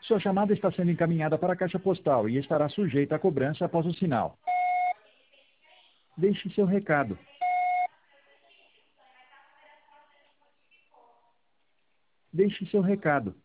Sua chamada está sendo encaminhada para a caixa postal e estará sujeita a cobrança após o sinal. Deixe seu recado. Deixe seu recado.